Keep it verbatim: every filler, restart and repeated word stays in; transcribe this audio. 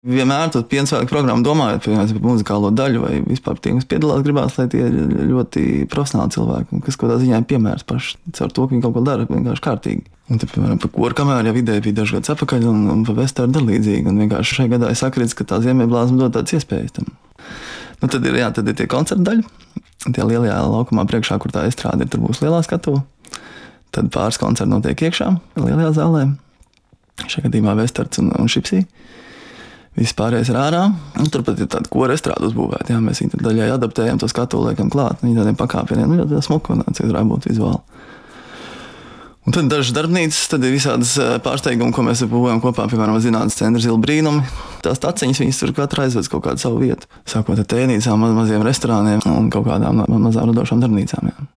Vienmēr tur piensvētku programmu domājot par muzikālo daļu vai vispār tiem, kas piedalās, gribās, lai tie ir ļoti profesionāli cilvēki, kas kaut kādā ziņā ir piemērs paši caur to, ka viņi kaut ko dara vienkārši kārtīgi. Un te, piemēram, par koru kamēru jau ideja bija dažs gads atpakaļ un, un par vestāru līdzīgi. Un vienkārši šajā gadā es sakrits, ka tā Ziemeļblāzma dod tādas iespējas tam. Nu, tad ir, jā, tad ir tie koncerta daļa, tie lielajā laukumā priekšā, kur tā estrāde ir, tur būs lielā skatuve. Tad pāris koncerti notiek iekšā, lielajā zālē. Šajā gadījumā Vestards un, un Šipsī. Viss pārējais ir ārā. Un turpat ir tāda kora estrāde uzbūvēta. Jā, mēs viņu daļai adaptējam, to skatuvi liekam klāt. Viņi tādiem pakāpieniem, nu, jā, smuka un cik varētu būt vizuāli. Un tad dažas darbnīcas, tad ir visādas pārsteigumi, ko mēs būvējam kopā, piemēram, zinātnes centra Zila brīnumi. Tās taciņas, viņas tur katra aizved kaut kādu savu vietu. Sākot ar tēnīcām, maz, maziem restorāniem un kaut kādām mazām radošām darbnīcām. Jā.